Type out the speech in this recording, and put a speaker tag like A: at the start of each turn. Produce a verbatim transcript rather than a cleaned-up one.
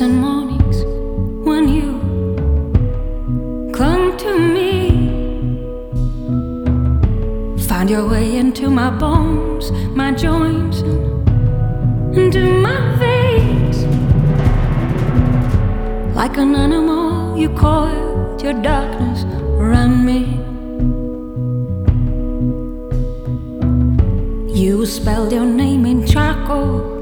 A: and mornings when you clung to me. Find your way into my bones, my joints, and into my veins. Like an animal, you coiled your darkness around me. You spelled your name in charcoal